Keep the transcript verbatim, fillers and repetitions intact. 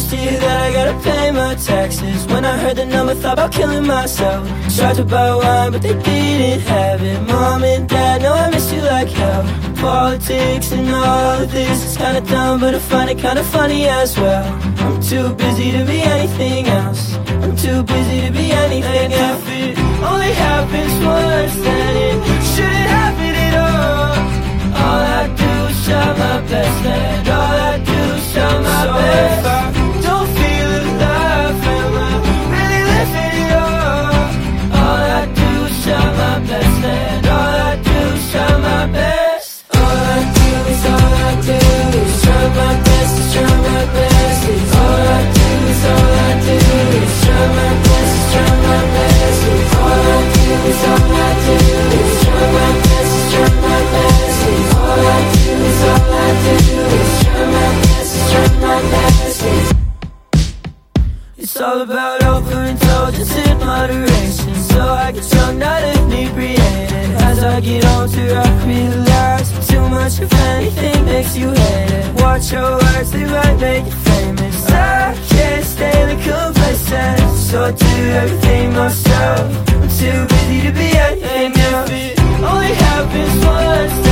first year that I gotta pay my taxes. When I heard the number, thought about killing myself. Tried to buy wine, but they didn't have it. Mom and dad, know I miss you like hell. Politics and all of this is kinda dumb, but I find it kinda funny as well. I'm too busy to be anything else. I'm too busy to be anything else. If it only happens once, then it shouldn't happen at all. All I do is try my best, and all I do is try my so best. If I don't feel alive, am I really living at all? All I do is try my best, and all I do is try my best. All I do is, all I do is try my best, is try my best. It's all I do is, all I do is try my best, is try my best. It's all I do is, all I do is try my best, is try my best. It's all I do is, all I do is try my best, is try my best. It's all about overindulgence in moderation, so I get drunk, not inebriated. As I get older, I realize too much of anything makes you hate it. Watch your words, they might make you famous. I can't stay the complacent, so I do everything myself. I'm too busy to be anything else. If it only happens once,